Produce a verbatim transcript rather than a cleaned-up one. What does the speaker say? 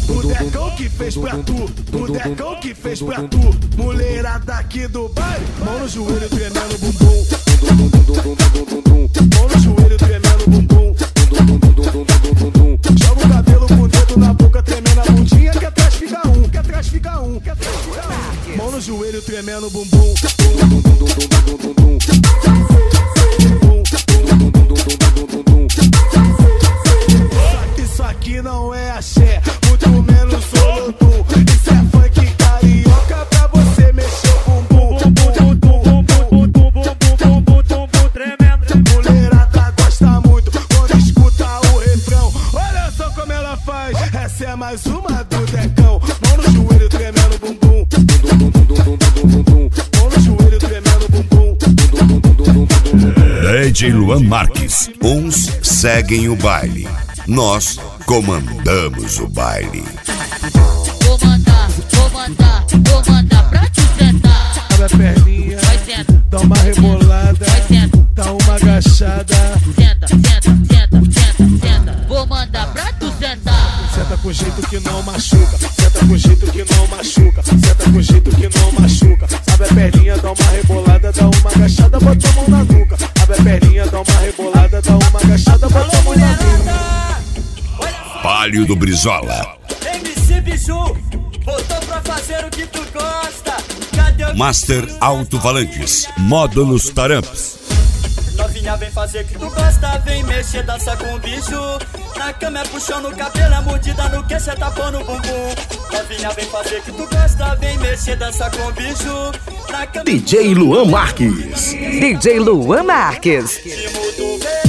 O Decão que fez pra tu, o Decão que fez pra tu. Mulherada aqui do baile, mão no joelho tremendo bumbum. Mão no joelho tremendo bumbum. Joga o cabelo com o dedo na boca, tremendo a bundinha. Que atrás fica um, que atrás fica um, que atrás fica um. Mão no joelho tremendo bumbum. Isso aqui não é axé, muito menos solodum. Isso é funk carioca pra você mexer o bumbum. Mulherada gosta muito quando escuta o refrão. Olha só como ela faz, essa é mais uma do Decão. Mão no joelho tremendo bumbum. Mão no joelho tremendo bumbum. D J Luan Marques. Uns seguem o baile, nós comandamos o baile. Vou mandar, vou mandar, vou mandar pra te sentar. Abre a perninha, Vai senta, dá uma rebolada, vai senta, dá uma agachada. senta, senta, senta, senta, senta. Vou mandar pra tu sentar. Senta com jeito que não machuca, senta com jeito que não machuca, senta com jeito que não machuca. Abre a perninha, dá uma rebolada, dá uma agachada, bota a mão na nuca. Abre a perninha, dá uma rebolada, dá uma agachada, bota a mão na nuca. Palio do Brizola. M C Biju, voltou pra fazer o que tu gosta. Cadê o Master Alto-Falantes. Módulos Taramps. Novinha vem fazer o que tu gosta, vem mexer, dança com o bicho. Na cama é puxando o cabelo, é mordida no que cê tá pondo o bumbum. Novinha vem fazer o que tu gosta, vem mexer, dança com o bicho. Na cama D J Luan Marques. D J Luan Marques. Ritmo do verão.